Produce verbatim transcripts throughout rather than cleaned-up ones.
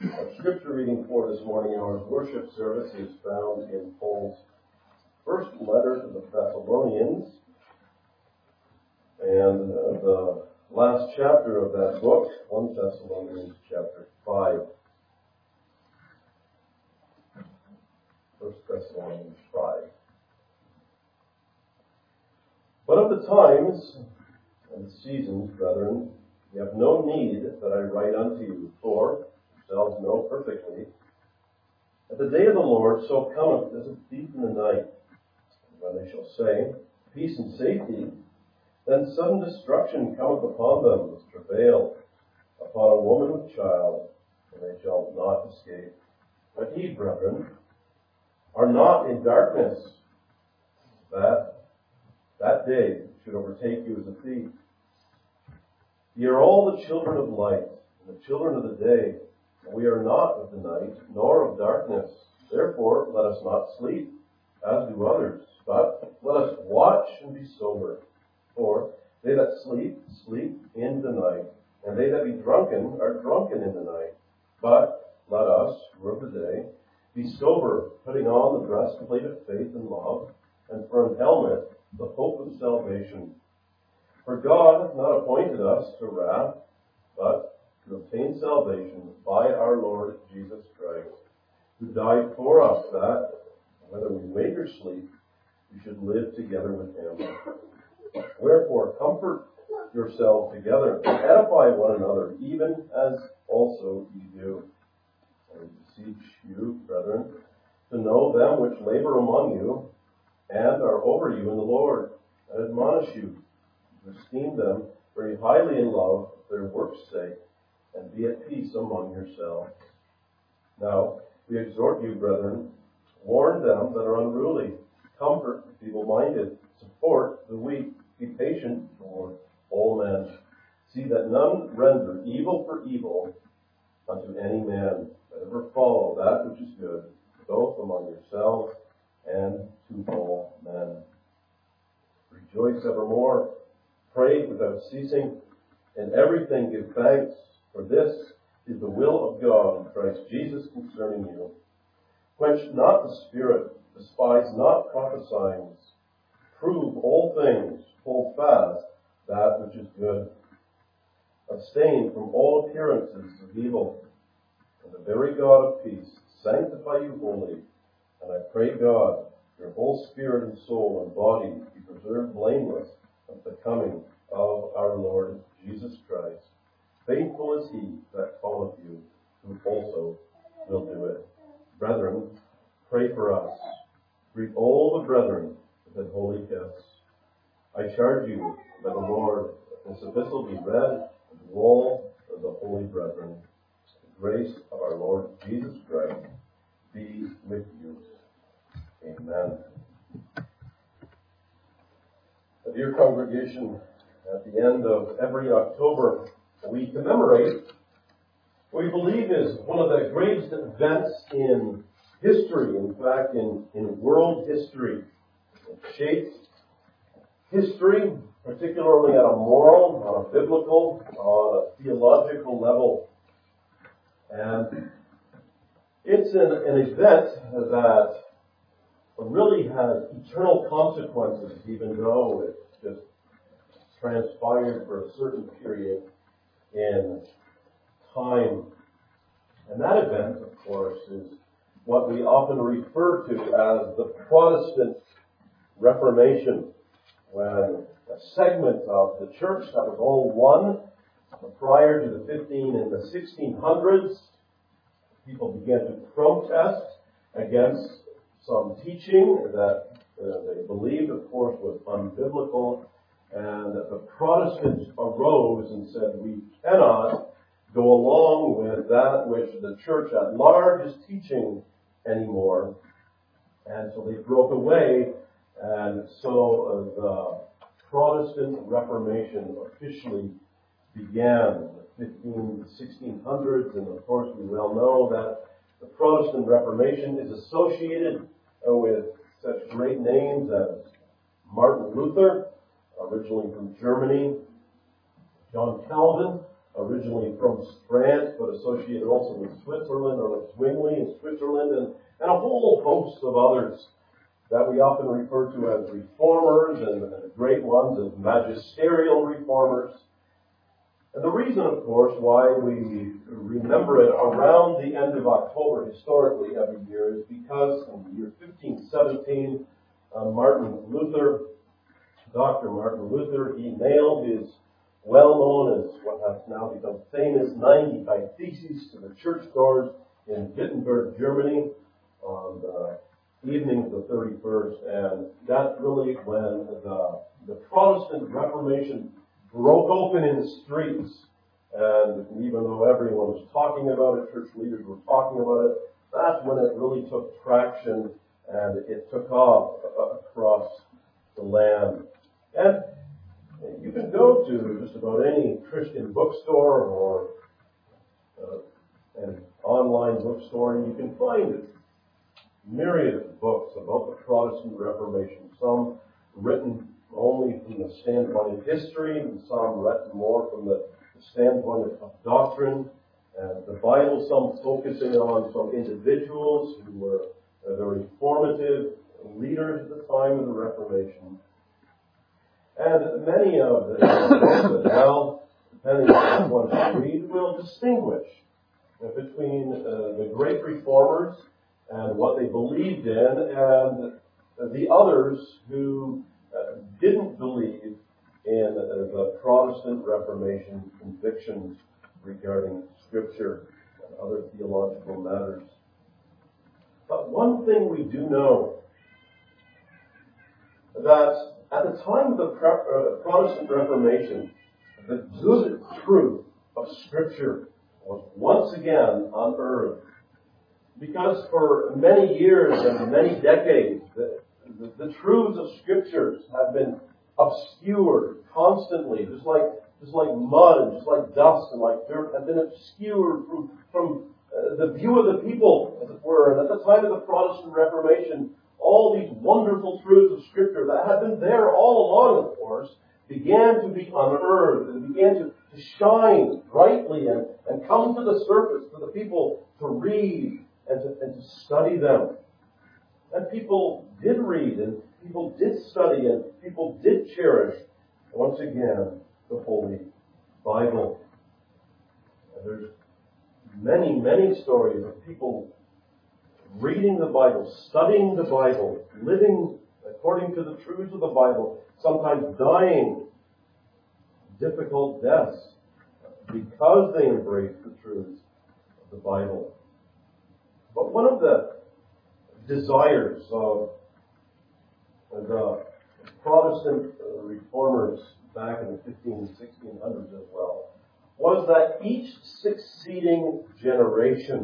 Our scripture reading for this morning, our worship service, is found in Paul's first letter to the Thessalonians, and uh, the last chapter of that book, First Thessalonians chapter five. First Thessalonians five. But of the times and the seasons, brethren, you have no need that I write unto you, for yourselves know perfectly that the day of the Lord so cometh as a thief in the night. When they shall say, peace and safety, then sudden destruction cometh upon them with travail, upon a woman with child, and they shall not escape. But ye, brethren, are not in darkness, that that day should overtake you as a thief. Ye are all the children of light, and the children of the day. And we are not of the night, nor of darkness. Therefore, let us not sleep, as do others, but let us watch and be sober. For they that sleep, sleep in the night, and they that be drunken are drunken in the night. But let us, who are of the day, be sober, putting on the breastplate of faith and love, and for an helmet, the hope of salvation. For God hath not appointed us to wrath, but to obtain salvation by our Lord Jesus Christ, who died for us, that, whether we wake or sleep, we should live together with him. Wherefore, comfort yourselves together, and edify one another, even as also ye do. I beseech you, brethren, to know them which labor among you, and are over you in the Lord, and admonish you to esteem them very highly in love for their work's sake, and be at peace among yourselves. Now, we exhort you, brethren, warn them that are unruly, comfort the feeble-minded, support the weak, be patient toward all men. See that none render evil for evil unto any man, but ever follow that which is good, both among yourselves and to all men. Rejoice evermore, pray without ceasing, in everything give thanks, for this is the will of God in Christ Jesus concerning you. Quench not the spirit, despise not prophesying, prove all things, hold fast that which is good. Abstain from all appearances of evil, and the very God of peace sanctify you wholly. And I pray God, your whole spirit and soul and body be preserved blameless at the coming of our Lord Jesus Christ. Faithful is he that calleth you, who also will do it. Brethren, pray for us. Greet all the brethren with a holy kiss. I charge you by the Lord that this epistle be read to all of the holy brethren. The grace of our Lord Jesus Christ be with you. Amen. A dear congregation, at the end of every October, we commemorate what we believe is one of the greatest events in history, in fact, in, in world history. It shapes history, particularly at a moral, on a biblical, on a theological level. And it's an, an event that really has eternal consequences, even though it just transpired for a certain period in time. And that event, of course, is what we often refer to as the Protestant Reformation, when a segment of the church that was all one prior to the fifteen and the sixteen hundreds, people began to protest against some teaching that uh, they believed, of course, was unbiblical, and the Protestants arose and said, we cannot go along with that which the church at large is teaching anymore. And so they broke away, and so uh, the Protestant Reformation officially began in the fifteen, sixteen hundreds, and of course we well know that the Protestant Reformation is associated uh, with such great names as Martin Luther, originally from Germany, John Calvin, originally from France, but associated also with Switzerland, or with Zwingli in Switzerland, and, and a whole host of others that we often refer to as reformers, and, and the great ones as magisterial reformers. And the reason, of course, why we remember it around the end of October historically every year is because in the year fifteen seventeen, uh, Martin Luther, Doctor Martin Luther, he nailed his well-known as what has now become famous ninety-five Theses to the church doors in Wittenberg, Germany, on the evening of the thirty-first. And that's really when the, the Protestant Reformation broke open in the streets. And even though everyone was talking about it, church leaders were talking about it, that's when it really took traction and it took off across the land. And you can go to just about any Christian bookstore or uh, an online bookstore, and you can find it. Myriad of books about the Protestant Reformation, some written only from the standpoint of history, and some written more from the standpoint of, of doctrine. And the Bible, some focusing on some individuals who were uh, very formative leaders at the time of the Reformation. And many of the books as well, depending on what one read, will distinguish between uh, the great reformers and what they believed in, and the others who uh, didn't believe in uh, the Protestant Reformation convictions regarding Scripture and other theological matters. But one thing we do know, that at the time of the uh, Protestant Reformation, the good truth of Scripture was once again unearthed. Because for many years and many decades, the, the, the truths of Scriptures have been obscured constantly, just like just like mud and just like dust and like dirt, have been obscured from, from uh, the view of the people, as it were. And at the time of the Protestant Reformation, all these wonderful truths of Scripture that had been there all along, of course, began to be unearthed and began to, to shine brightly and, and come to the surface for the people to read and to, and to study them. And people did read, and people did study, and people did cherish, once again, the Holy Bible. And there's many, many stories of people reading the Bible, studying the Bible, living according to the truths of the Bible, sometimes dying difficult deaths because they embraced the truths of the Bible. But one of the desires of the Protestant reformers back in the fifteen and sixteen hundreds as well was that each succeeding generation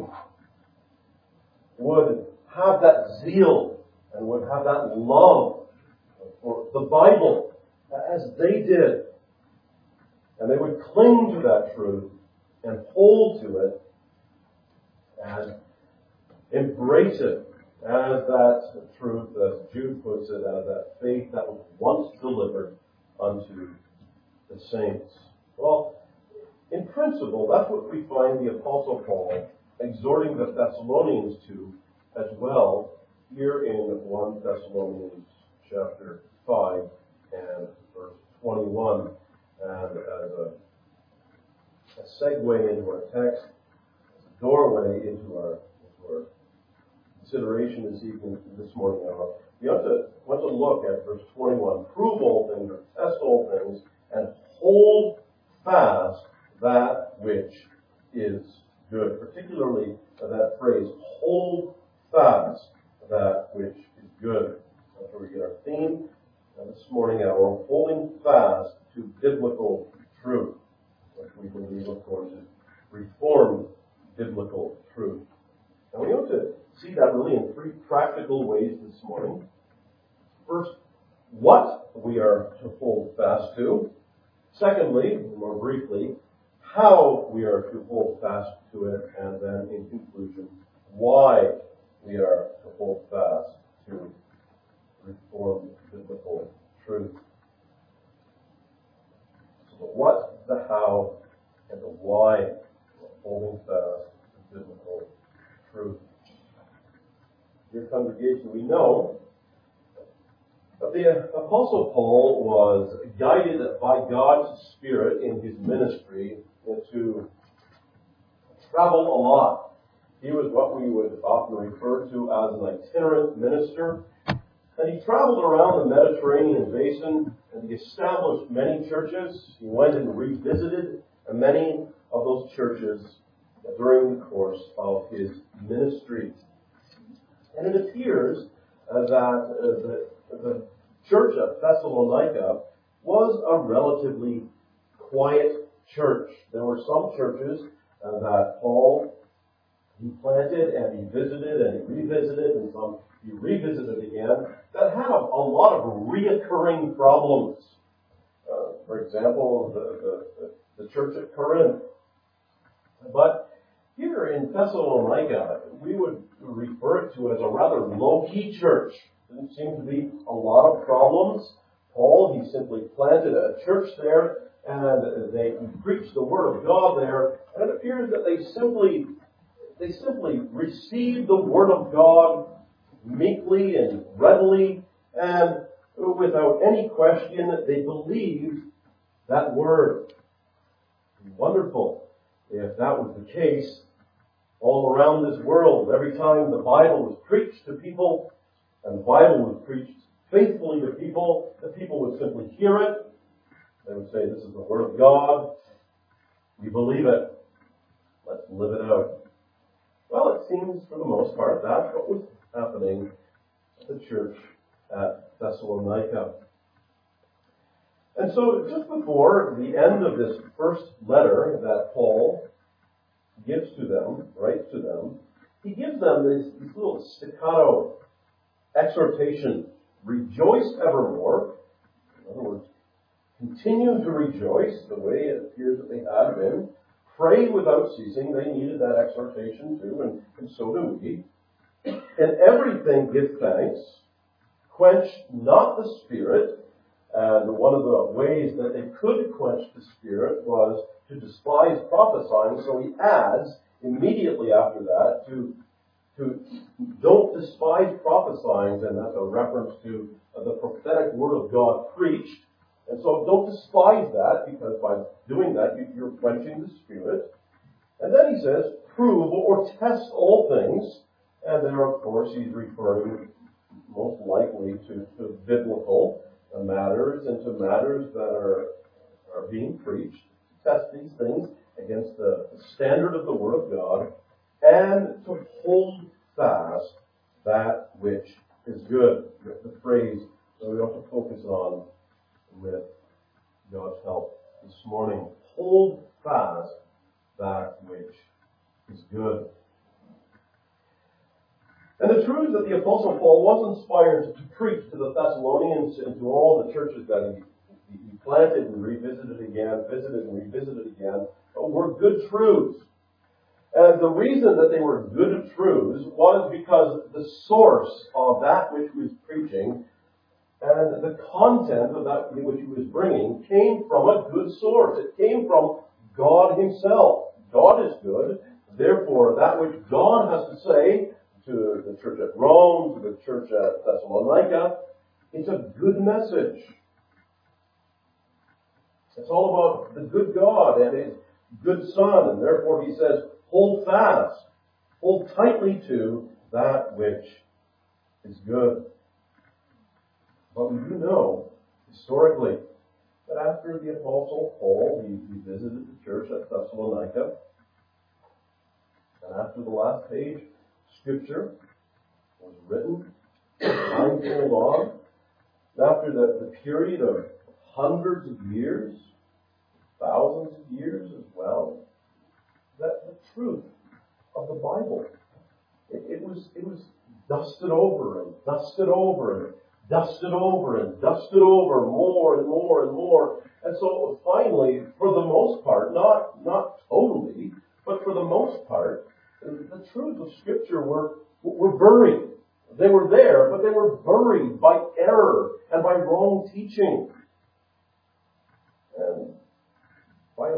would have that zeal and would have that love for the Bible as they did. And they would cling to that truth and hold to it and embrace it as that truth, as Jude puts it, as that faith that was once delivered unto the saints. Well, in principle, that's what we find the Apostle Paul exhorting the Thessalonians to as well here in First Thessalonians chapter five and verse twenty-one. And as a, a segue into our text, as a doorway into our, into our consideration this evening, this morning, hour, we ought to want to look at verse twenty-one. Prove all things, or test all things, and hold fast that which is good. Particularly that phrase, hold fast that which is good. That's where we get our theme this morning hour, holding fast to biblical truth, which we believe, of course, is Reformed biblical truth. And we ought to see that really in three practical ways this morning. First, what we are to hold fast to. Secondly, more briefly, how we are to hold fast to it. And then, in conclusion, why we are to hold fast to Reformed biblical truth. So the what, the how, and the why of holding fast to biblical truth. Dear congregation, we know that the Apostle Paul was guided by God's Spirit in his ministry to travel a lot. He was what we would often refer to as an itinerant minister. And he traveled around the Mediterranean basin and he established many churches. He went and revisited many of those churches during the course of his ministry. And it appears uh, that uh, the, the church at Thessalonica was a relatively quiet church. There were some churches uh, that Paul he planted and he visited and he revisited and some he revisited again that have a lot of reoccurring problems. Uh, for example, the, the, the church at Corinth. But here in Thessalonica, we would refer it to as a rather low-key church. There didn't seem to be a lot of problems. Paul, he simply planted a church there and they preached the Word of God there. And it appears that they simply They simply received the Word of God meekly and readily, and without any question, they believed that Word. Wonderful if that was the case all around this world. Every time the Bible was preached to people, and the Bible was preached faithfully to people, the people would simply hear it. They would say, this is the Word of God. We believe it. Let's live it out. Well, it seems for the most part that's what was happening at the church at Thessalonica. And so just before the end of this first letter that Paul gives to them, writes to them, he gives them this, this little staccato exhortation. Rejoice evermore. In other words, continue to rejoice the way it appears that they have been. Pray without ceasing. They needed that exhortation too, and, and so do we. In everything give thanks. Quench not the Spirit. And one of the ways that they could quench the Spirit was to despise prophesying. So he adds immediately after that to, to don't despise prophesying, and that's a reference to the prophetic word of God preached. And so don't despise that, because by doing that, you're quenching the Spirit. And then he says, prove or test all things. And there, of course, he's referring most likely to, to biblical matters and to matters that are, are being preached. Test these things against the standard of the Word of God, and to hold fast that which is good. The phrase that we ought to focus on with God's help this morning. Hold fast that which is good. And the truth is that the Apostle Paul was inspired to preach to the Thessalonians and to all the churches that he, he planted and revisited again, visited and revisited again, were good truths. And the reason that they were good truths was because the source of that which he was preaching and the content of that which he was bringing came from a good source. It came from God himself. God is good. Therefore, that which God has to say to the church at Rome, to the church at Thessalonica, it's a good message. It's all about the good God and his good Son. And therefore, he says, hold fast. Hold tightly to that which is good. But we do know, historically, that after the Apostle Paul, he, he visited the church at Thessalonica, and after the last page, Scripture was written, time rolled on, and after the, the period of hundreds of years, thousands of years as well, that the truth of the Bible, it, it was it was dusted over and dusted over and dusted over and dusted over more and more and more. And so finally, for the most part, not, not totally, but for the most part, the truths of Scripture were, were buried. They were there, but they were buried by error and by wrong teaching. And by about the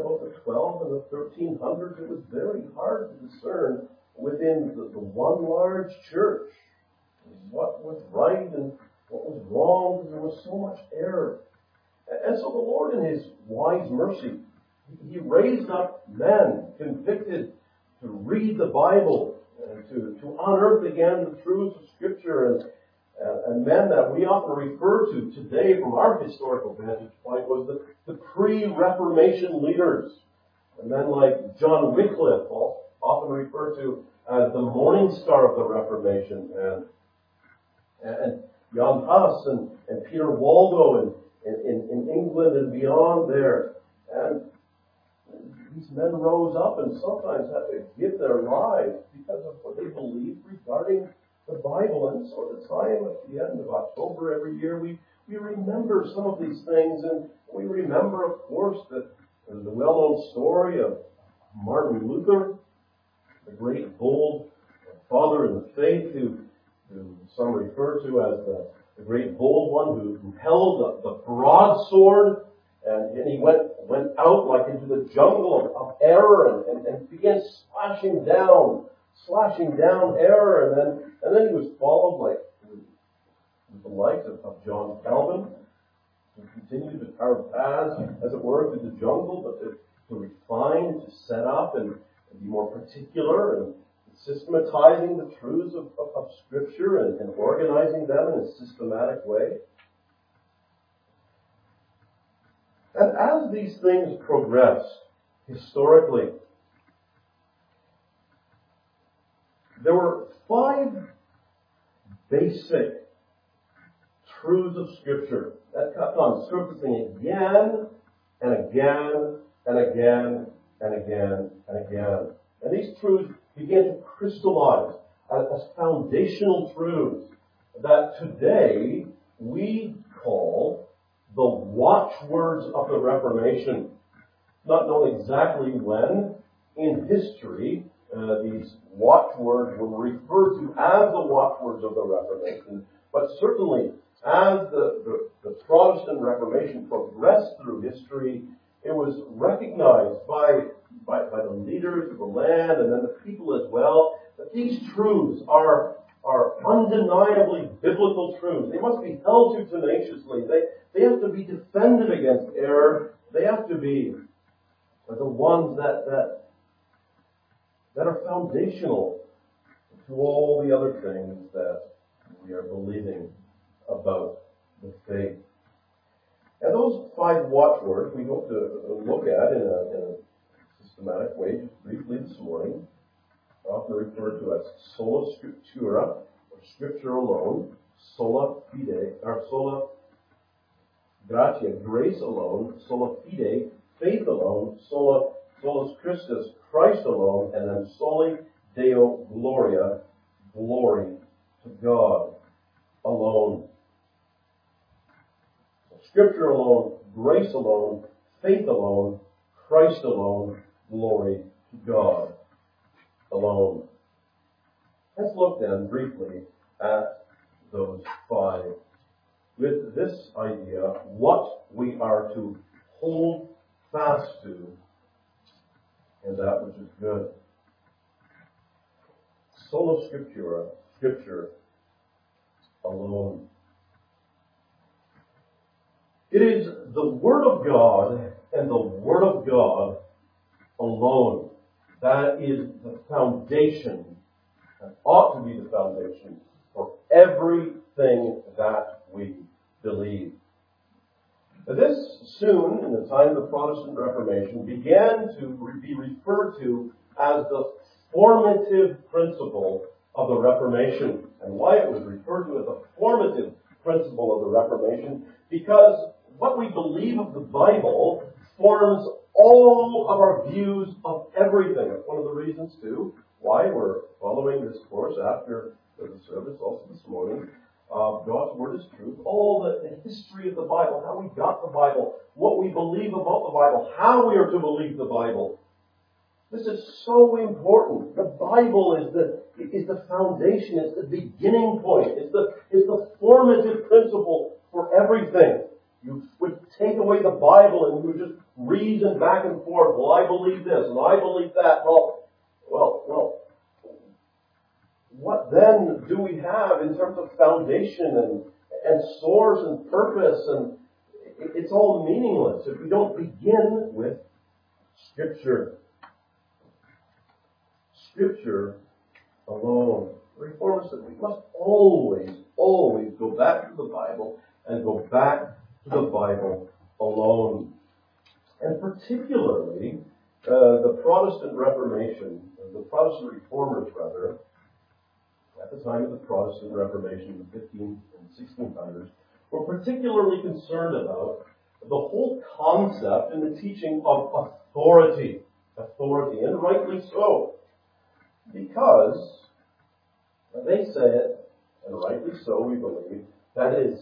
twelve and the thirteen hundreds, it was very hard to discern within the, the one large church what was right and what was wrong, because there was so much error. And so the Lord, in His wise mercy, He raised up men convicted to read the Bible and to, to unearth again the truths of Scripture, and, uh, and men that we often refer to today from our historical vantage point was the, the pre-Reformation leaders. And men like John Wycliffe, often referred to as the morning star of the Reformation, and, and Jan Hus and, and Peter Waldo in, in, in England and beyond there. And these men rose up and sometimes had to give their lives because of what they believed regarding the Bible. And so at the time, at the end of October every year, we, we remember some of these things. And we remember, of course, that the well-known story of Martin Luther, the great, bold father in the faith, who, who some refer to as the, the great, bold one, who, who held the, the broadsword. And, and he went went out like into the jungle of, of error and, and, and began slashing down, slashing down error. And then and then he was followed like with the likes of, of John Calvin, who continued to carve paths, as it were, through the jungle, but to, to refine, to set up, and, and be more particular, and systematizing the truths of, of, of Scripture and, and organizing them in a systematic way. And as these things progressed historically, there were five basic truths of Scripture that kept on surfacing again and again and again and again and again. And these truths began to crystallize as, as foundational truths that today we call the watchwords of the Reformation. Not known exactly when in history uh, these watchwords were referred to as the watchwords of the Reformation, but certainly as the, the, the Protestant Reformation progressed through history, it was recognized by, by, by the leaders of the land and then the people as well, that these truths are are undeniably biblical truths. They must be held to tenaciously. They, they have to be defended against error. They have to be the ones that, that, that are foundational to all the other things that we are believing about the faith. And those five watchwords we hope to look at in a, in a systematic way, just briefly this morning, often referred to as sola scriptura, or Scripture alone, sola fide, or sola gratia, grace alone, sola fide, faith alone, sola solus Christus, Christ alone, and then soli Deo gloria, glory to God alone. Scripture alone, grace alone, faith alone, Christ alone, glory to God alone. Let's look then briefly at those five. With this idea, what we are to hold fast to, and that which is good. Sola Scriptura, Scripture alone. It is the Word of God and the Word of God alone that is the foundation, and ought to be the foundation, for everything that we believe. This soon, in the time of the Protestant Reformation, began to be referred to as the formative principle of the Reformation. And why it was referred to as the formative principle of the Reformation? Because what we believe of the Bible forms all of our views of everything. That's one of the reasons, too, why we're following this course after the service, also this morning. Uh, God's Word is truth. All the, the history of the Bible, how we got the Bible, what we believe about the Bible, how we are to believe the Bible. This is so important. The Bible is the is the foundation. It's the beginning point. It's the it's the formative principle for everything. you would take away the Bible and you would just reason back and forth. Well, I believe this and I believe that. Well, well, well. What then do we have in terms of foundation and, and source and purpose? And it's all meaningless if we don't begin with Scripture. Scripture alone. The Reformers said we must always, always go back to the Bible and go back to the Bible alone. And particularly, uh, the Protestant Reformation, the Protestant Reformers rather, at the time of the Protestant Reformation in the fifteenth and sixteenth hundreds, were particularly concerned about the whole concept and the teaching of authority. Authority, and rightly so. Because they said, and rightly so we believe, that is,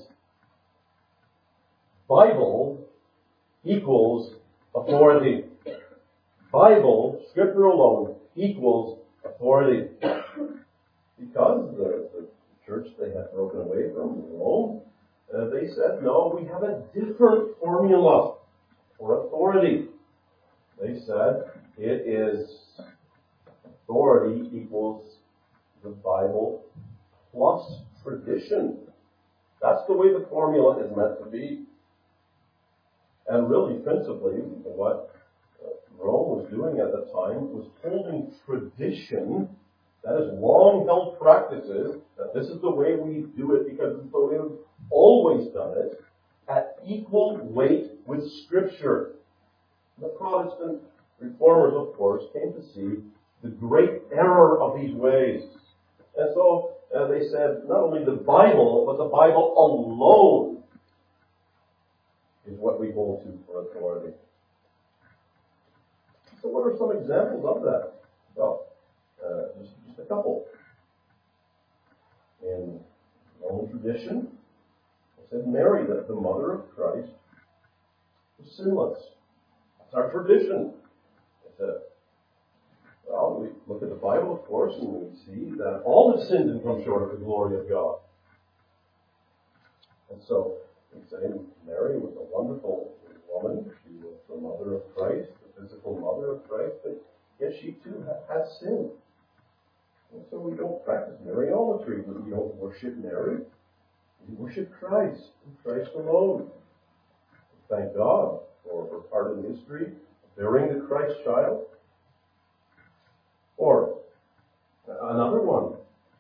Bible equals authority. Bible, Scripture alone, equals authority. Because the, the church they had broken away from, Rome, uh, they said, no, we have a different formula for authority. They said it is authority equals the Bible plus tradition. That's the way the formula is meant to be. And really, principally, what Rome was doing at the time was holding tradition, that is long-held practices, that this is the way we do it because it's the way we've always done it, at equal weight with Scripture. The Protestant Reformers, of course, came to see the great error of these ways. And so uh, they said not only the Bible, but the Bible alone is what we hold to for authority. So what are some examples of that? Well, uh, just, just a couple. In Roman tradition, it said Mary, that the mother of Christ, was sinless. That's our tradition. It's a, well, we look at the Bible, of course, and we see that all have sinned and come short of the glory of God. And so we say Mary was a wonderful woman. She was the mother of Christ, the physical mother of Christ, but yet she too had sinned. And so we don't practice Mariolatry. We don't worship Mary. We worship Christ, and Christ alone. Thank God for her part in history, bearing the Christ child. Or another one.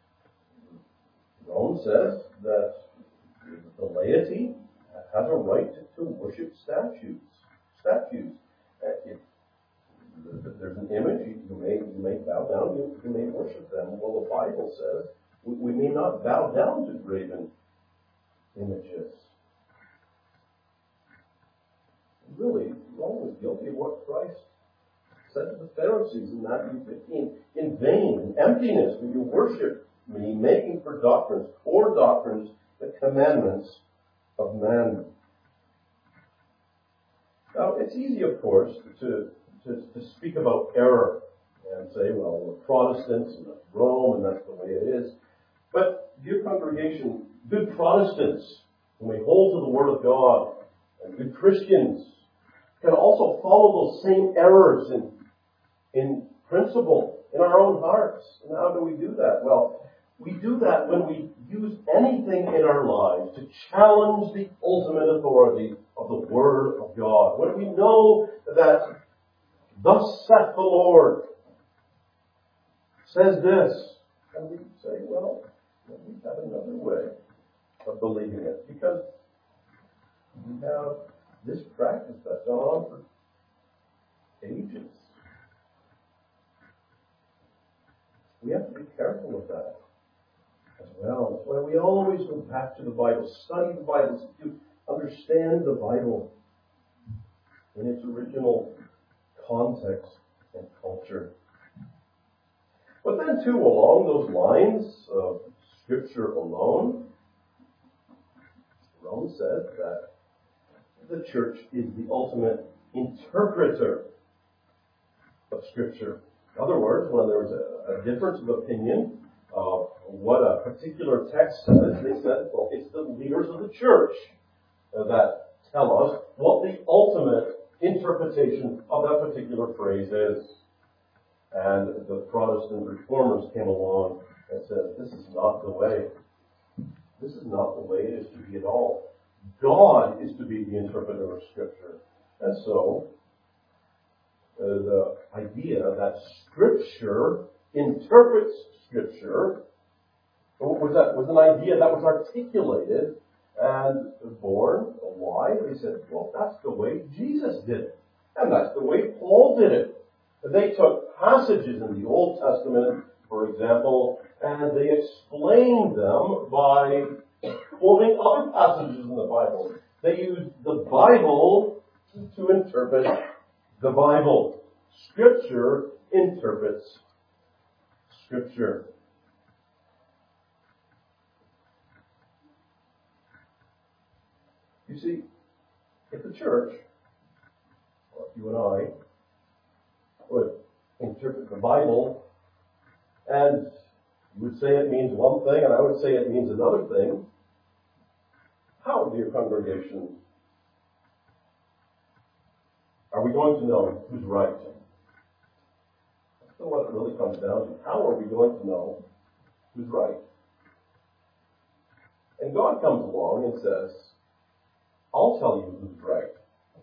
Rome says that the laity has a right to worship statues. Statues. If there's an image, you may you may bow down, you, you may worship them. Well, the Bible says we, we may not bow down to graven images. Really, Rome was guilty of what Christ said to the Pharisees in Matthew fifteen. In vain, in emptiness, will you worship me, making for doctrines, for doctrines, the commandments of man. Now, it's easy, of course, to, to, to speak about error and say, well, we're Protestants and that's Rome and that's the way it is. But, dear congregation, good Protestants, when we hold to the Word of God, and good Christians, can also follow those same errors in, in principle, in our own hearts. And how do we do that? Well, we do that when we use anything in our lives to challenge the ultimate authority of the Word of God. When we know that, thus saith the Lord, says this, and we say, well, we have another way of believing it, because we have this practice that's gone on for ages. We have to be careful with that as well. That's why we always go back to the Bible, study the Bible, to understand the Bible in its original context and culture. But then, too, along those lines of Scripture alone, Rome says that the church is the ultimate interpreter of Scripture. In other words, when there was a, a difference of opinion of what a particular text says, they said, well, it's the leaders of the church that tell us what the ultimate interpretation of that particular phrase is. And the Protestant reformers came along and said, this is not the way. This is not the way it is to be at all. God is to be the interpreter of Scripture. And so, uh, the idea that Scripture interprets Scripture was, that, was an idea that was articulated and born. Why? They said, well, that's the way Jesus did it. And that's the way Paul did it. They took passages in the Old Testament, for example, and they explained them by quoting other passages in the Bible. They used the Bible to interpret the Bible. Scripture interprets Scripture. You see, if the church, or you and I, would interpret the Bible, and you would say it means one thing, and I would say it means another thing, how, dear congregation, are we going to know who's right? That's what it really comes down to. How are we going to know who's right? And God comes along and says, I'll tell you who's right.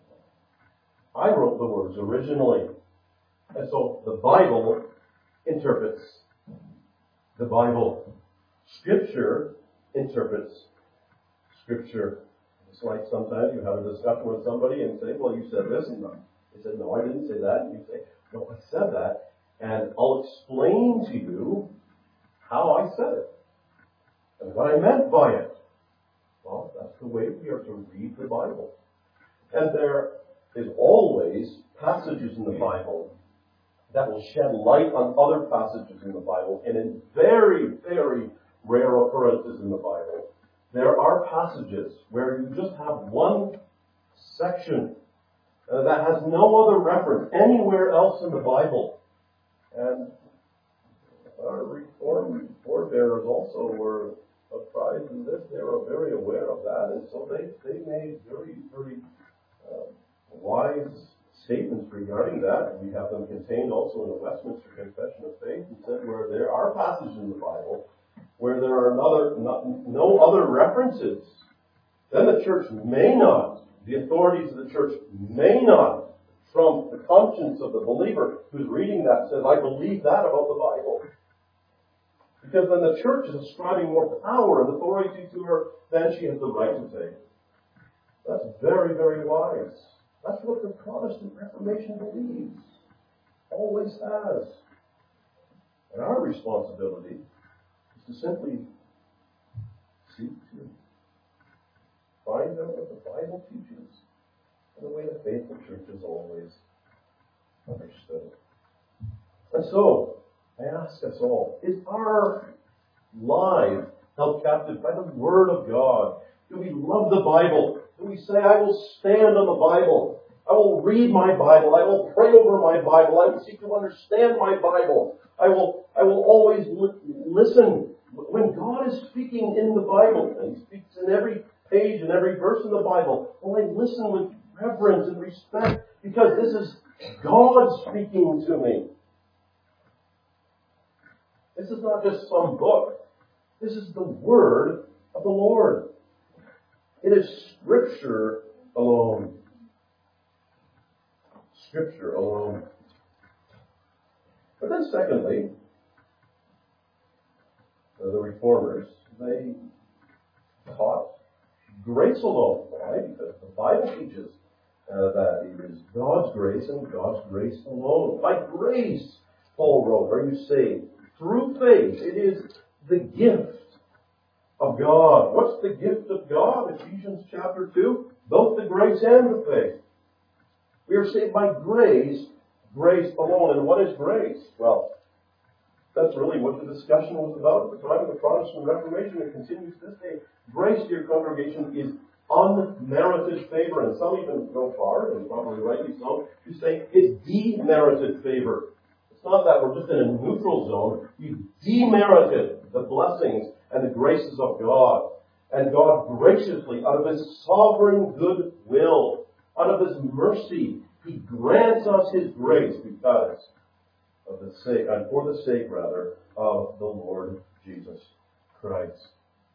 I wrote the words originally. And so the Bible interprets the Bible. Scripture interprets Scripture. It's like sometimes you have a discussion with somebody and say, well, you said this, and they said, no, I didn't say that. And you say, no, I said that. And I'll explain to you how I said it and what I meant by it. Well, that's the way we are to read the Bible. And there is always passages in the Bible that will shed light on other passages in the Bible. And in very, very rare occurrences in the Bible, there are passages where you just have one section uh, that has no other reference anywhere else in the Bible. And our Reformed forebears also were apprised in this. They were very aware of that. And so they, they made very, very uh, wise statements regarding that. We have them contained also in the Westminster Confession of Faith, and said where there are passages in the Bible where there are another, not, no other references, then the church may not, the authorities of the church may not trump the conscience of the believer who's reading that and says, I believe that about the Bible. Because then the church is ascribing more power and authority to her than she has the right to take. That's very, very wise. That's what the Protestant Reformation believes. Always has. And our responsibility is to simply seek to find out what the Bible teaches in the way the faithful church has always understood. And so, I ask us all, is our life held captive by the Word of God? Do we love the Bible? Do we say, I will stand on the Bible. I will read my Bible. I will pray over my Bible. I will seek to understand my Bible. I will, I will always li- listen. When God is speaking in the Bible, and He speaks in every page and every verse in the Bible, well, I listen with reverence and respect because this is God speaking to me. This is not just some book. This is the Word of the Lord. It is Scripture alone. Scripture alone. But then secondly, the Reformers, they taught grace alone. Why? Because the Bible teaches uh, that it is God's grace and God's grace alone. By grace, Paul wrote, are you saved? Through faith. It is the gift of God. What's the gift of God? Ephesians chapter two. Both the grace and the faith. We are saved by grace, grace alone. And what is grace? Well, that's really what the discussion was about at the time of the Protestant Reformation. It continues to this day. Grace, dear congregation, is unmerited favor. And some even go far, and probably rightly so, to say it's demerited favor. It's not that we're just in a neutral zone. We've demerited the blessings and the graces of God. And God graciously, out of His sovereign good will, out of His mercy, He grants us His grace because of the sake, and for the sake, rather, of the Lord Jesus Christ.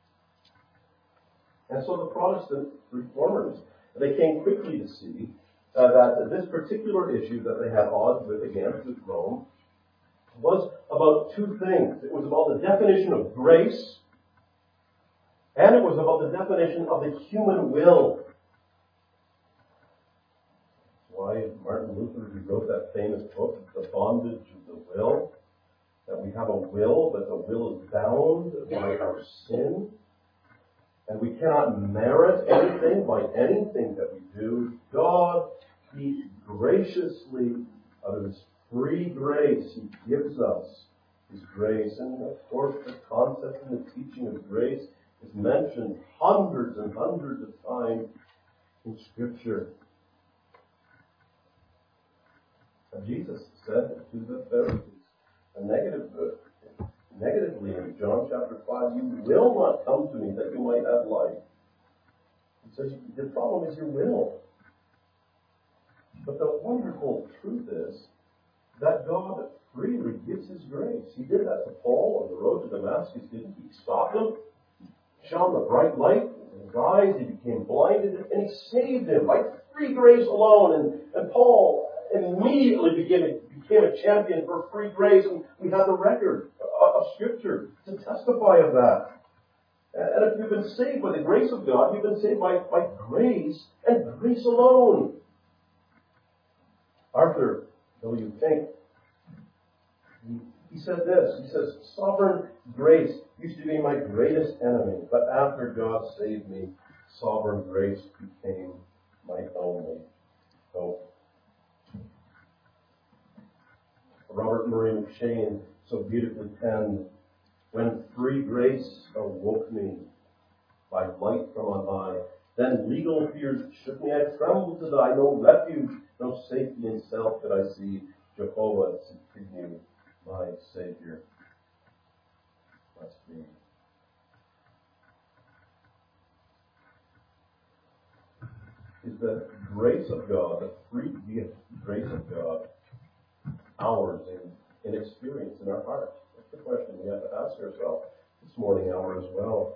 And so the Protestant reformers, they came quickly to see uh, that this particular issue that they had odds with against with Rome was about two things. It was about the definition of grace, and it was about the definition of the human will. That's why Martin Luther, who wrote that famous book, The Bondage of the Will, that we have a will, but the will is bound by our sin. And we cannot merit anything by anything that we do. God, He graciously, out of His free grace, He gives us His grace. And of course, the concept and the teaching of grace is mentioned hundreds and hundreds of times in Scripture. And Jesus said to the Pharisees, a negative, uh, negatively in John chapter five, you will not come to me that you might have life. He says, the problem is your will. But the wonderful truth is that God freely gives His grace. He did that to Paul on the road to Damascus, didn't He? He stopped him, shone the bright light in his eyes, he became blinded, and He saved him by free grace alone. And, and Paul immediately became a, became a champion for free grace, and we have the record of, of Scripture to testify of that. And if you've been saved by the grace of God, you've been saved by, by grace and grace alone. Arthur W. Fink, he, he said this, he says, sovereign grace used to be my greatest enemy, but after God saved me, sovereign grace became my only hope. Robert Murray McShane so beautifully penned, when free grace awoke me by light from on high, then legal fears shook me, I trembled to die, no refuge, no safety in self could I see, Jehovah Tsidkenu, my Savior, must be. Is the grace of God, the free gift, grace of God, ours in, in experience in our hearts? That's the question we have to ask ourselves this morning hour as well.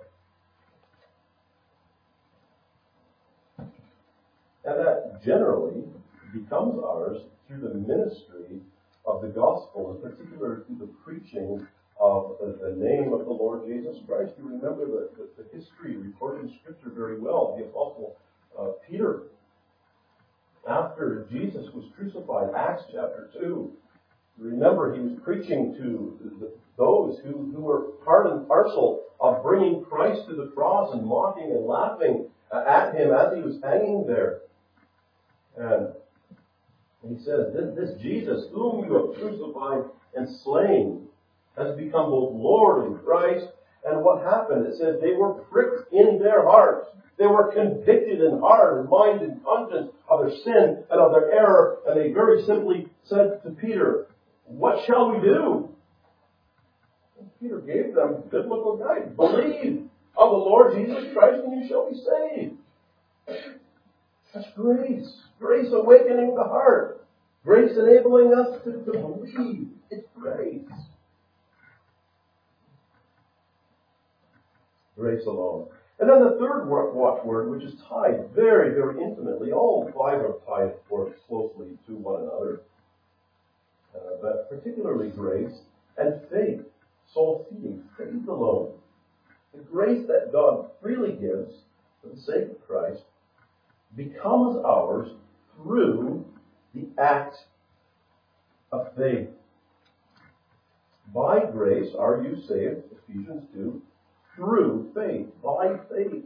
And that generally becomes ours through the ministry of the gospel, in particular through the preaching of the name of the Lord Jesus Christ. You remember the, the, the history recorded in Scripture very well. The Apostle uh, Peter, after Jesus was crucified, Acts chapter two, remember he was preaching to the, those who, who were part and parcel of bringing Christ to the cross and mocking and laughing at Him as He was hanging there. And he says, this, this Jesus, whom you have crucified and slain, has become both Lord and Christ. And what happened? It says they were pricked in their hearts. They were convicted in heart and mind and conscience of their sin and of their error. And they very simply said to Peter, what shall we do? And Peter gave them biblical guidance. Believe on the Lord Jesus Christ and you shall be saved. That's grace. Grace awakening the heart. Grace enabling us to, to believe. It's grace. Grace alone. And then the third watchword, which is tied very, very intimately. All five are tied, of course, closely to one another. Uh, but particularly grace and faith. Soul feeding. Faith alone. The grace that God freely gives for the sake of Christ becomes ours through the act of faith. By grace are you saved, Ephesians two, through faith, by faith.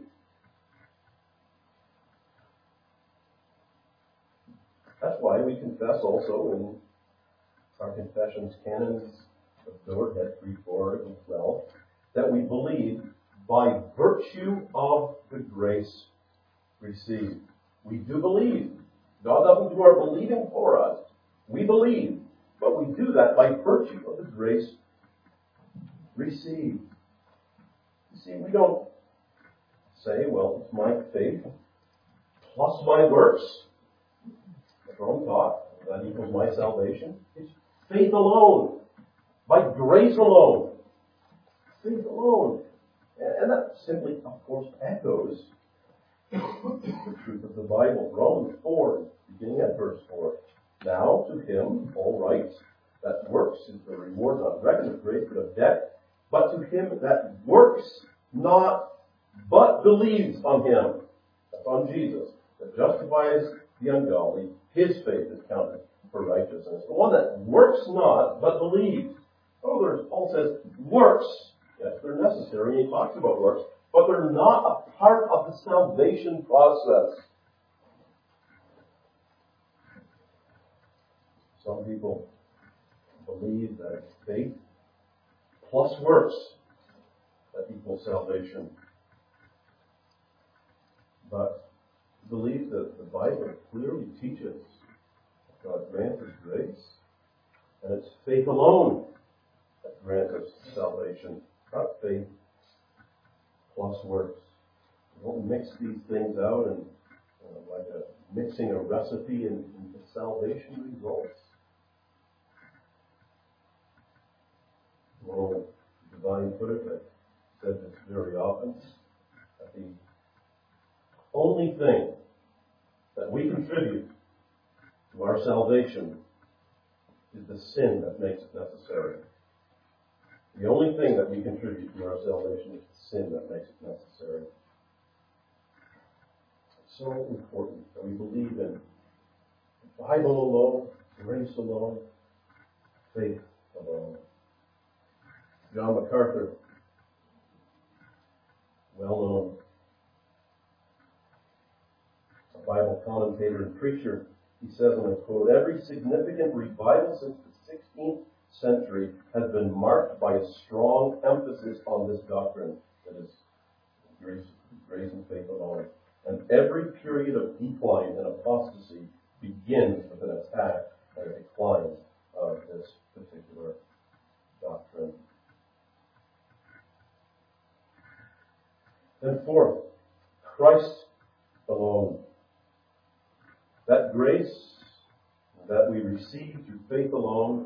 That's why we confess also in our confessions canons of Dorhead three four and twelve that we believe by virtue of the grace received. We do believe. God doesn't do our believing for us. We believe. But we do that by virtue of the grace received. You see, we don't say, well, it's my faith plus my works. That's what I'm taught. That equals my salvation. It's faith alone. By grace alone. Faith alone. And that simply, of course, echoes the truth of the Bible. Romans four, beginning at verse four. Now to him all right that works is the reward not reckoned of grace but of debt. But to him that works not but believes on him. That's on Jesus. That justifies the ungodly. His faith is counted for righteousness. The one that works not but believes. Oh, there's, Paul says, works. Yes, they're necessary, and he talks about works, but they're not a part of the salvation process. Some people believe that faith plus works that equals salvation. But believe that the Bible clearly teaches God grants His grace, and it's faith alone that grants us salvation, not faith plus works. We don't mix these things out and uh, like a, mixing a recipe and, and the salvation results. One old divine put it, I've said this very often, that the only thing that we contribute to our salvation is the sin that makes it necessary. The only thing that we contribute to our salvation is the sin that makes it necessary. It's so important that we believe in the Bible alone, grace alone, faith alone. John MacArthur, well known, a Bible commentator and preacher, he says, and I quote, every significant revival since the sixteenth century has been marked by a strong emphasis on this doctrine, that is, grace, grace and faith alone. And every period of decline and apostasy begins with an attack and a decline of this particular doctrine. Then fourth, Christ alone. That grace that we receive through faith alone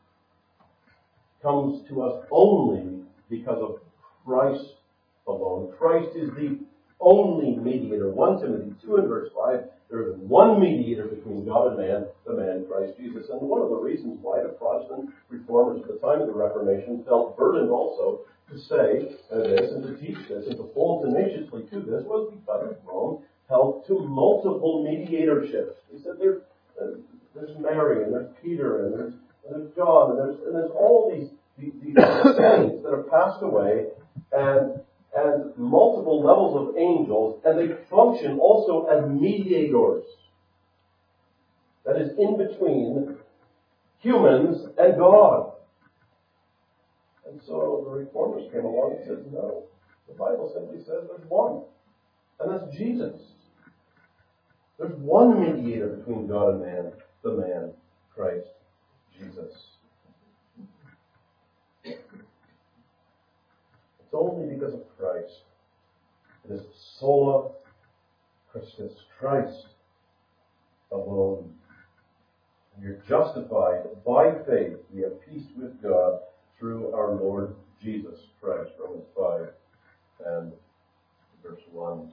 comes to us only because of Christ alone. Christ is the only mediator. First Timothy two and verse five, there is one mediator between God and man, the man Christ Jesus. And one of the reasons why the Protestant reformers at the time of the Reformation felt burdened also to say uh, this and to teach this and to hold tenaciously to this was because Rome held to multiple mediatorships. He said there, uh, there's Mary and there's Peter and there's, and there's John and there's, and there's all these, these, these saints that have passed away and and multiple levels of angels, and they function also as mediators. That is in between humans and God. And so the reformers came along and said, no, the Bible simply says there's one. And that's Jesus. There's one mediator between God and man, the man, Christ Jesus. It's only because of Christ. It is sola Christus, Christ alone. And you're justified by faith. We have peace with God through our Lord Jesus Christ. Romans five and verse one.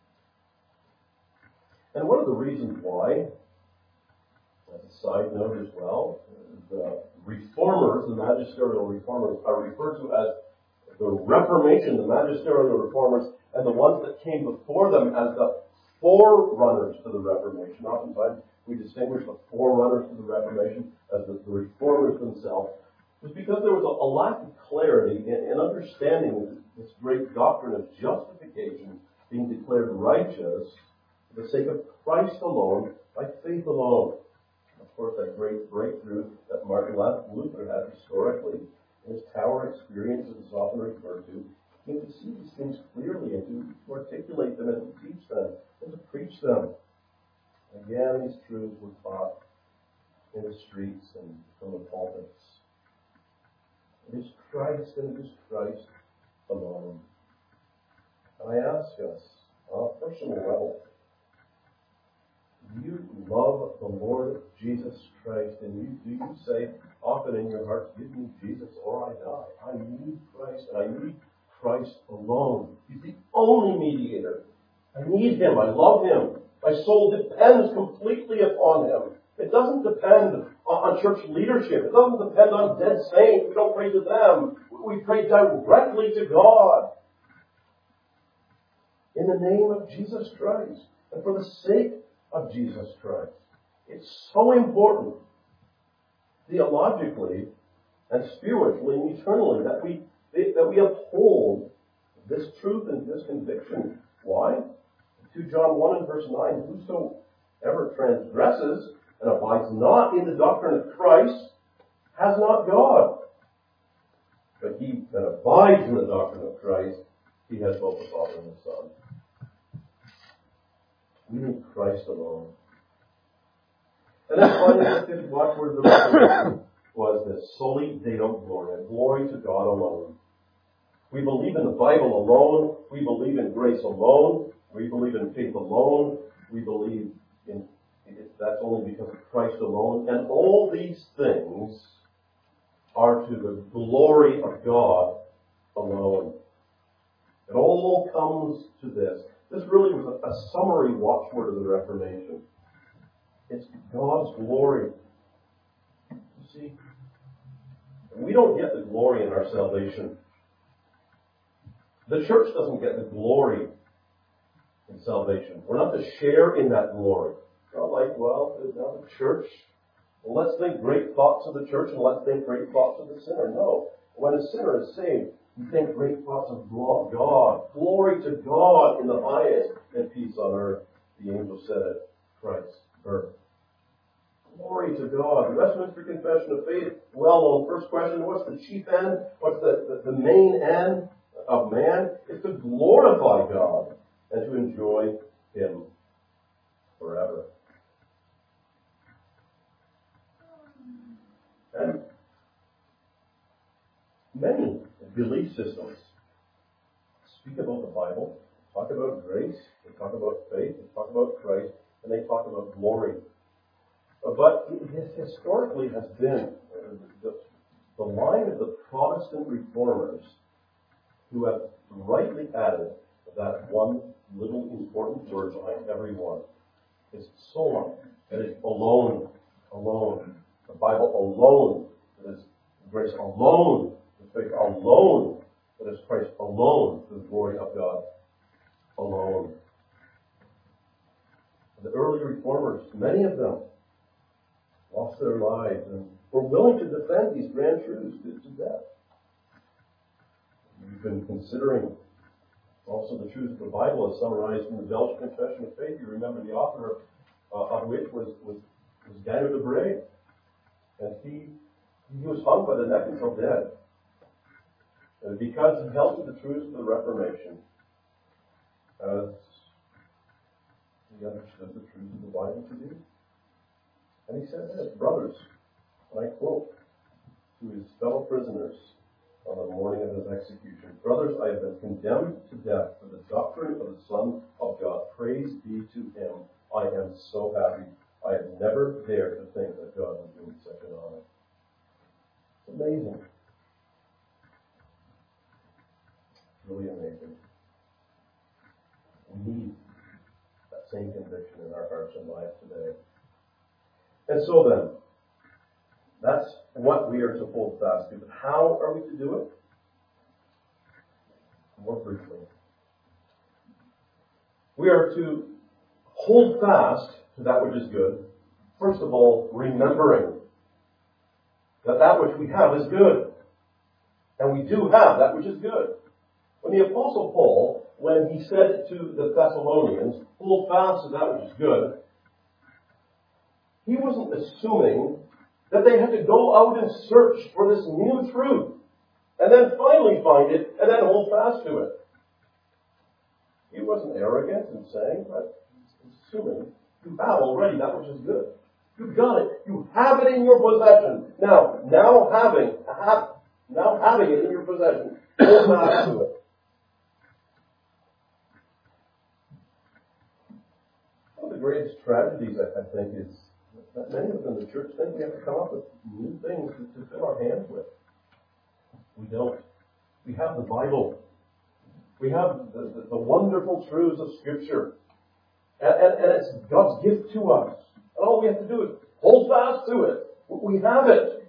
And one of the reasons why, as a side note as well, the reformers, the magisterial reformers, are referred to as the Reformation, the magisterial reformers, and the ones that came before them as the forerunners to the Reformation. Oftentimes we distinguish the forerunners to the Reformation as the, the reformers themselves. It was because there was a, a lack of clarity in, in understanding this great doctrine of justification, being declared righteous for the sake of Christ alone, by faith alone. Of course, that great breakthrough that Martin Luther had historically, his tower experience, as it's often referred to, came to see these things clearly and to, to articulate them and to teach them and to preach them. Again, these truths were taught in the streets and from the pulpits. It is Christ and it is Christ alone. And I ask us on a personal level, do you love the Lord Jesus Christ? And you, do you say often in your heart, give me Jesus or I die? I need Christ, and I need Christ alone. He's the only mediator. I need Him. I love Him. My soul depends completely upon Him. It doesn't depend on, on church leadership. It doesn't depend on dead saints. We don't pray to them. We pray directly to God. In the name of Jesus Christ. And for the sake of Jesus Christ. It's so important, theologically and spiritually and eternally, that we, that we uphold this truth and this conviction. Why? Second John one and verse nine, whosoever transgresses and abides not in the doctrine of Christ has not God. But he that abides in the doctrine of Christ, he has both the Father and the Son. We need Christ alone. And then finally, the fifth watchword of the Reformation was this: soli Deo Gloria, glory to God alone. We believe in the Bible alone. We believe in grace alone. We believe in faith alone. We believe in that's only because of Christ alone. And all these things are to the glory of God alone. It all comes to this. This really was a, a summary watchword of the Reformation. It's God's glory. You see, we don't get the glory in our salvation. The church doesn't get the glory in salvation. We're not to share in that glory. Not like, well, now the church, well, let's think great thoughts of the church and let's think great thoughts of the sinner. No. When a sinner is saved, you think great thoughts of God. Glory to God in the highest, and peace on earth. The angel said it. Christ's birth. Glory to God. The Westminster Confession of Faith, well known. First question, what's the chief end? What's the, the, the main end of man? It's to glorify God and to enjoy Him forever. And many belief systems speak about the Bible, talk about grace, they talk about faith, they talk about Christ, and they talk about glory. But it historically has been the, the line of the Protestant reformers who have rightly added that one little important word behind every one. It's sola. That is alone. Alone. The Bible alone. That is grace alone. The faith alone. That is Christ alone. The glory of God alone. The early reformers, many of them, lost their lives and were willing to defend these grand truths to, to death. We've been considering also the truths of the Bible as summarized in the Belgian Confession of Faith. You remember the author of, uh, of which was, was, was Daniel de Bray. And he, he was hung by the neck until dead. And because he held to the truths of the Reformation, as he understood the truths of the Bible to be. And he said this, brothers, and I quote, to his fellow prisoners on the morning of his execution, brothers, I have been condemned to death for the doctrine of the Son of God. Praise be to Him. I am so happy. I have never dared to think that God would do me such an honor. It's amazing. It's really amazing. We need that same conviction in our hearts and lives today. And so then, that's what we are to hold fast to. But how are we to do it? More briefly. We are to hold fast to that which is good. First of all, remembering that that which we have is good. And we do have that which is good. When the Apostle Paul, when he said to the Thessalonians, hold fast to that which is good, he wasn't assuming that they had to go out and search for this new truth and then finally find it and then hold fast to it. He wasn't arrogant in saying, but he's assuming you have already that which is good. You've got it. You have it in your possession. Now, now having, have, now having it in your possession, hold fast to it. the greatest tragedies, I, I think, is that many of us in the church think we have to come up with new things to, to fill our hands with. We don't. We have the Bible. We have the, the, the wonderful truths of Scripture. And, and, and it's God's gift to us. And all we have to do is hold fast to it. We have it.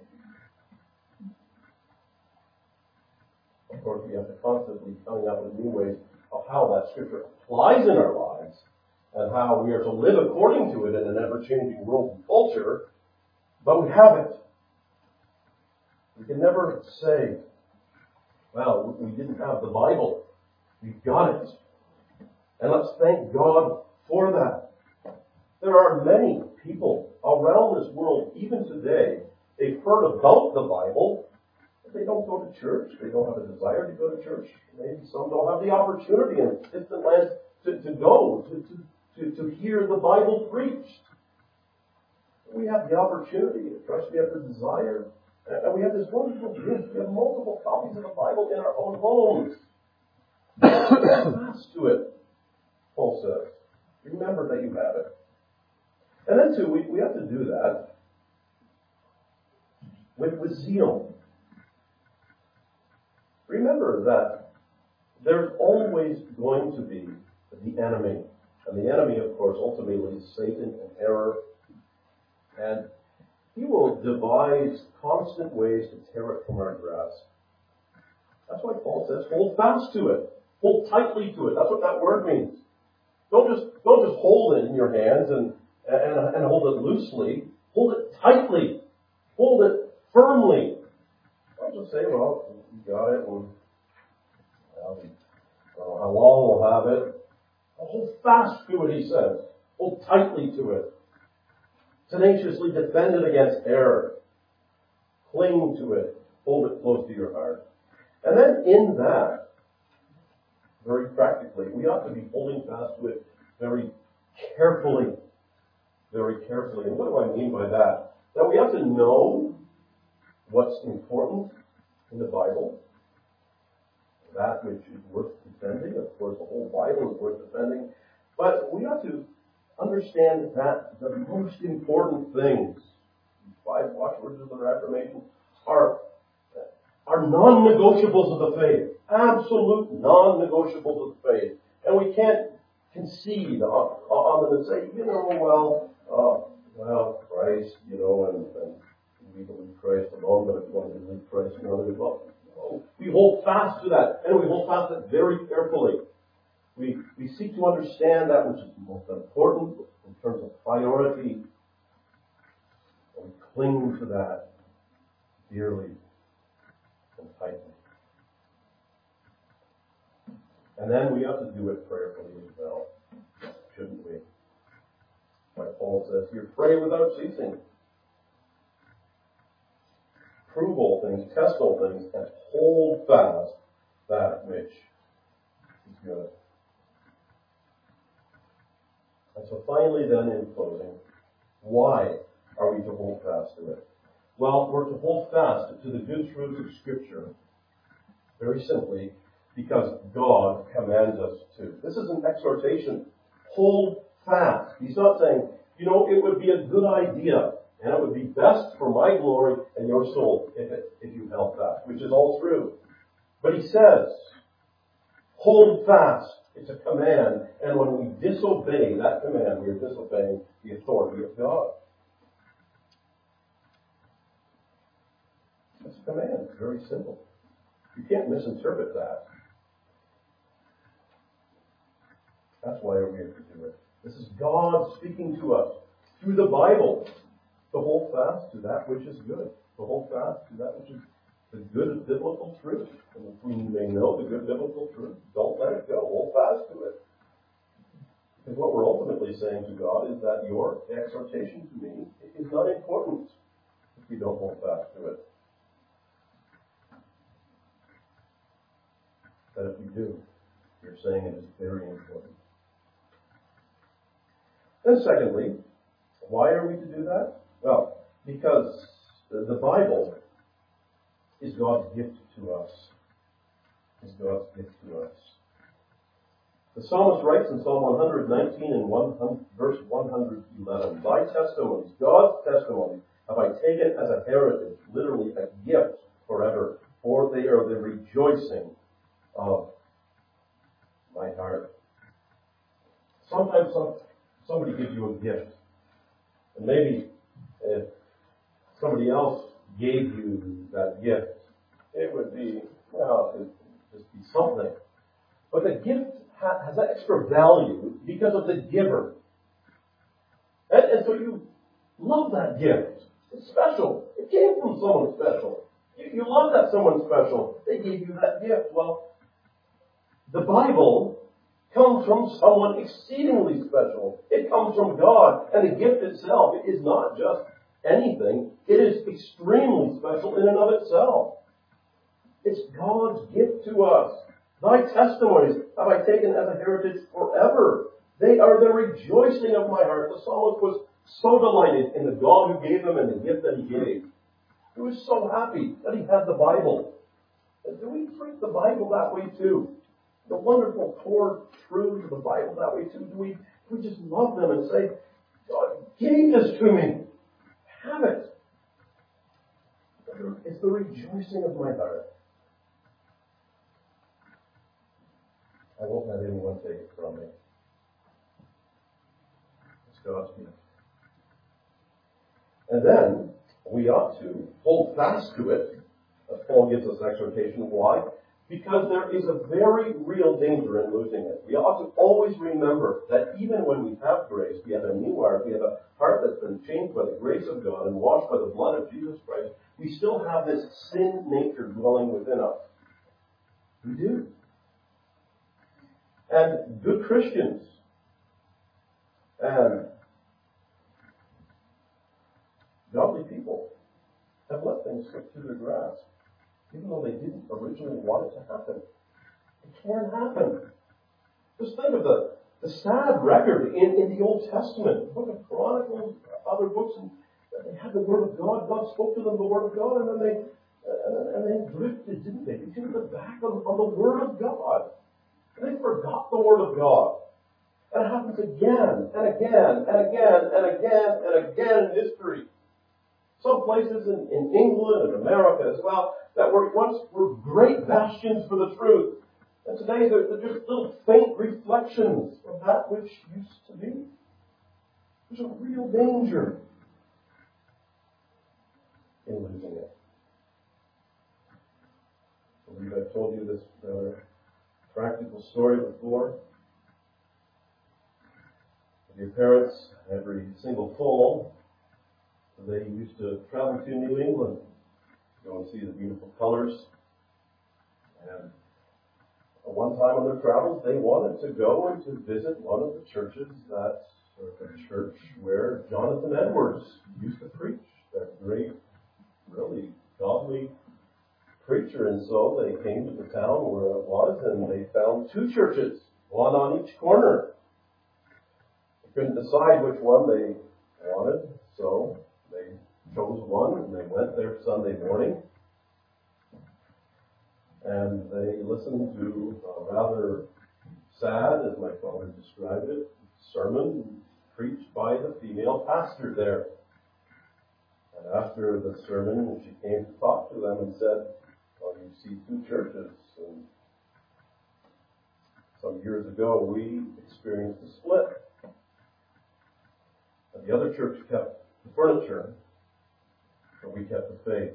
Of course, we have to constantly coming up with new ways of how that Scripture applies in our lives and how we are to live according to it in an ever-changing world and culture. But we have it. We can never say, well, we didn't have the Bible. We've got it. And let's thank God for that. There are many people around this world, even today, they've heard about the Bible, but they don't go to church. They don't have a desire to go to church. Maybe some don't have the opportunity in distant lands to, to go, to, to, to, to hear the Bible preached. We have the opportunity. Trust we have the desire. And we have this wonderful gift. We have multiple copies of the Bible in our own homes. Hold fast to it, Paul says. Remember that you have it. And then, too, we, we have to do that with, with zeal. Remember that there's always going to be the enemy. And the enemy, of course, ultimately is Satan and error. And he will devise constant ways to tear it from our grasp. That's why Paul says, hold fast to it. Hold tightly to it. That's what that word means. Don't just, don't just hold it in your hands and, and, and hold it loosely. Hold it tightly. Hold it firmly. Don't just say, well, we got it, and well, I don't know how long we'll have it. Hold fast to it, he says. Hold tightly to it. Tenaciously defend it against error. Cling to it. Hold it close to your heart. And then in that, very practically, we ought to be holding fast to it very carefully. Very carefully. And what do I mean by that? That we have to know what's important in the Bible. That which is worth defending. Of course, the whole Bible is worth defending. But we ought to understand that the most important things, five watchwords of the Reformation, are, are non-negotiables of the faith. Absolute non-negotiables of the faith. And we can't concede on, on them and say, you know, well, uh, well, Christ, you know, and, and we believe Christ alone, but if you want to believe Christ, you know, well, no. We hold fast to that, and we hold fast to it very carefully. We, we seek to understand that which is most important in terms of priority, and we cling to that dearly and tightly. And then we have to do it prayerfully as well, shouldn't we? Like Paul says here, pray without ceasing. Prove all things, test all things, and hold fast that which is good. And so finally then, in closing, why are we to hold fast to it? Well, we're to hold fast to the good truths of Scripture, very simply, because God commands us to. This is an exhortation. Hold fast. He's not saying, you know, it would be a good idea, and it would be best for my glory and your soul if, it, if you held fast, which is all true. But he says, hold fast. It's a command, and when we disobey that command, we are disobeying the authority of God. It's a command. It's very simple. You can't misinterpret that. That's why we have to do it. This is God speaking to us through the Bible to hold fast to that which is good. To hold fast to that which is the good biblical truth. And if we may know the good biblical truth, don't let it go. Hold fast to it. Because what we're ultimately saying to God is that your exhortation to me is not important if we don't hold fast to it. But if we do, you're saying it is very important. Then secondly, why are we to do that? Well, because the Bible is God's gift to us. Is God's gift to us. The psalmist writes in Psalm one nineteen and one hundred, verse one eleven, Thy testimonies, God's testimonies, have I taken as a heritage, literally a gift forever, for they are the rejoicing of my heart. Sometimes some, somebody gives you a gift, and maybe if somebody else gave you that gift, it would be, well, it would just be something. But the gift ha- has extra value because of the giver. And, and so you love that gift. It's special. It came from someone special. You, you love that someone special. They gave you that gift. Well, the Bible comes from someone exceedingly special. It comes from God. And the gift itself is not just anything. It is extremely special in and of itself. It's God's gift to us. Thy testimonies have I taken as a heritage forever. They are the rejoicing of my heart. The psalmist was so delighted in the God who gave him and the gift that he gave. He was so happy that he had the Bible. And do we treat the Bible that way too? The wonderful core truths of the Bible that way too? Do we, do we just love them and say, God gave this to me. Have it. It's the rejoicing of my heart. I won't let anyone take it from me. It's God's gift. And then we ought to hold fast to it, as Paul gives us exhortation. Why? Because there is a very real danger in losing it. We ought to always remember that even when we have grace, we have a new heart, we have a heart that's been changed by the grace of God and washed by the blood of Jesus Christ, we still have this sin nature dwelling within us. We do. And good Christians and godly people have let things slip through their grasp, even though they didn't originally want it to happen. It can happen. Just think of the, the sad record in, in the Old Testament, the book of Chronicles, other books, and they had the Word of God. God spoke to them the Word of God, and then they uh, and they drifted, didn't they? They turned their back on, on the Word of God. And they forgot the Word of God. And it happens again and again and again and again and again in history. Some places in, in England and America as well that were once were great bastions for the truth. And today they're, they're just little faint reflections of that which used to be. There's a real danger in losing it. I believe I've told you this uh, practical story before. With your parents, every single fall, they used to travel to New England, go and see the beautiful colors. And one time on their travels, they wanted to go and to visit one of the churches that, or the church where Jonathan Edwards used to preach, that great, really godly preacher. And so they came to the town where it was, and they found two churches, one on each corner. They couldn't decide which one they wanted, so they chose one, and they went there Sunday morning. And they listened to a rather sad, as my father described it, sermon preached by the female pastor there. And after the sermon, she came to talk to them and said, well, you see two churches. And some years ago, we experienced a split. And the other church kept the furniture, but we kept the faith.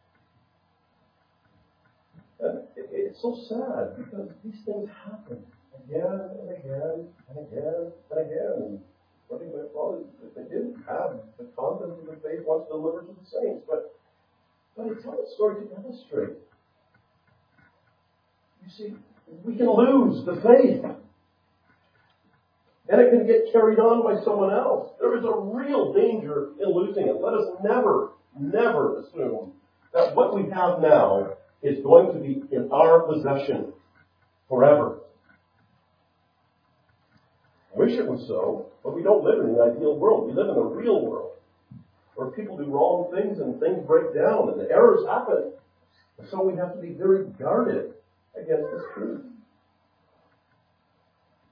And it's so sad because these things happen again and again and again and again. And what do you call it? They didn't have the content of the faith once delivered to the saints. But, but I tell the story to illustrate. You see, we can lose the faith. And it can get carried on by someone else. There is a real danger in losing it. Let us never, never assume that what we have now is going to be in our possession forever. I wish it was so, but we don't live in the ideal world. We live in the real world, where people do wrong things and things break down and errors happen. And so we have to be very guarded against this truth.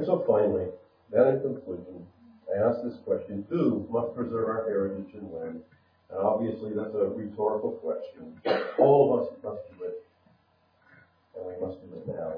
And so finally, then in conclusion, I ask this question: who must preserve our heritage and land? And obviously that's a rhetorical question. All of us must do it, and we must do it now.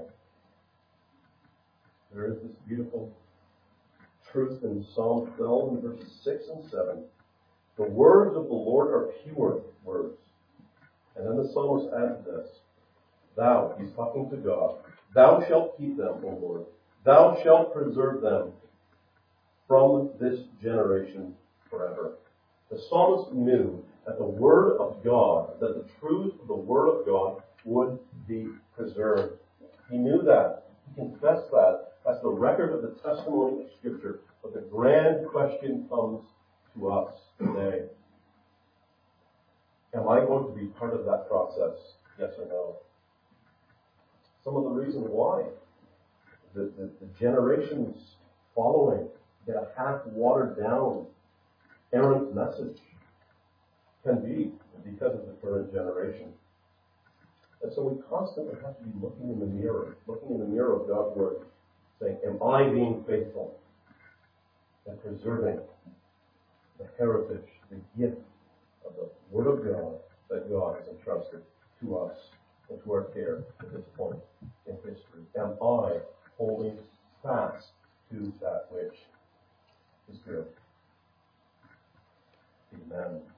There is this beautiful truth in Psalm twelve and verses six and seven. The words of the Lord are pure words. And then the psalmist adds this: Thou, he's talking to God, thou shalt keep them, O Lord. Thou shalt preserve them from this generation forever. The psalmist knew that the Word of God, that the truth of the Word of God would be preserved. He knew that. He confessed that. That's the record of the testimony of Scripture. But the grand question comes to us today. Am I going to be part of that process? Yes or no? Some of the reasons why. The, the, the generations following get a half watered down errant message. Can be because of the current generation. And so we constantly have to be looking in the mirror, looking in the mirror of God's Word, saying, am I being faithful and preserving the heritage, the gift of the Word of God that God has entrusted to us and to our care at this point in history? Am I holding fast to that which is good? Amen.